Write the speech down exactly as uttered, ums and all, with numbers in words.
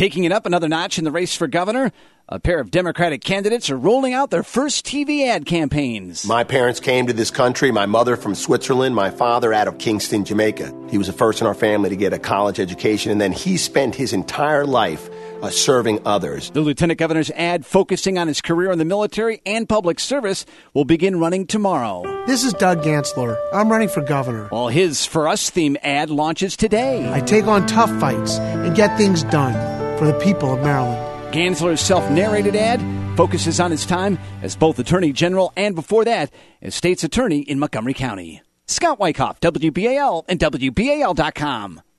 Taking it up another notch in the race for governor, a pair of Democratic candidates are rolling out their first T V ad campaigns. My parents came to this country, my mother from Switzerland, my father out of Kingston, Jamaica. He was the first in our family to get a college education, and then he spent his entire life uh, serving others. The lieutenant governor's ad, focusing on his career in the military and public service, will begin running tomorrow. This is Doug Gansler. I'm running for governor. While his For Us theme ad launches today. I take on tough fights and get things done for the people of Maryland. Gansler's self-narrated ad focuses on his time as both Attorney General and, before that, as state's attorney in Montgomery County. Scott Wyckoff, W B A L and W B A L dot com.